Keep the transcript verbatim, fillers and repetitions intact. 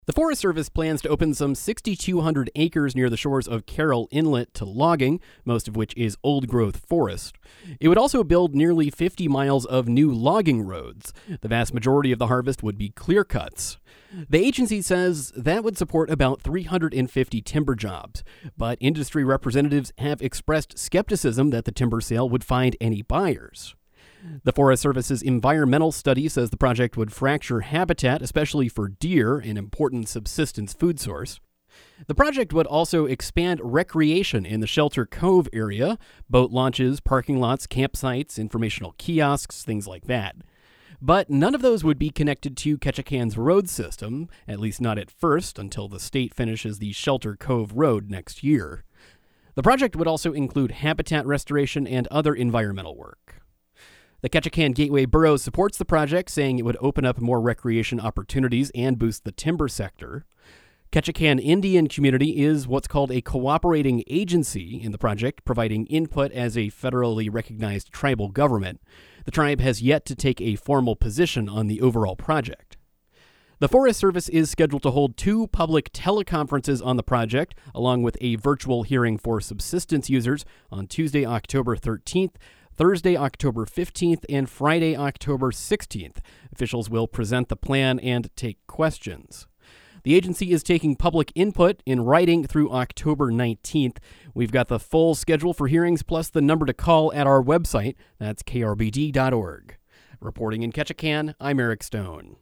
The Forest Service plans to open some six thousand two hundred acres near the shores of Carroll Inlet to logging, most of which is old-growth forest. It would also build nearly fifty miles of new logging roads. The vast majority of the harvest would be clear cuts. The agency says that would support about three hundred fifty timber jobs, but industry representatives have expressed skepticism that the timber sale would find any buyers. The Forest Service's environmental study says the project would fracture habitat, especially for deer, an important subsistence food source. The project would also expand recreation in the Shelter Cove area, boat launches, parking lots, campsites, informational kiosks, things like that. But none of those would be connected to Ketchikan's road system, at least not at first, until the state finishes the Shelter Cove Road next year. The project would also include habitat restoration and other environmental work. The Ketchikan Gateway Borough supports the project, saying it would open up more recreation opportunities and boost the timber sector. Ketchikan Indian Community is what's called a cooperating agency in the project, providing input as a federally recognized tribal government. The tribe has yet to take a formal position on the overall project. The Forest Service is scheduled to hold two public teleconferences on the project, along with a virtual hearing for subsistence users on Tuesday, October thirteenth, Thursday, October fifteenth, and Friday, October sixteenth. Officials will present the plan and take questions. The agency is taking public input in writing through October nineteenth. We've got the full schedule for hearings plus the number to call at our website. That's K R B D dot org. Reporting in Ketchikan, I'm Eric Stone.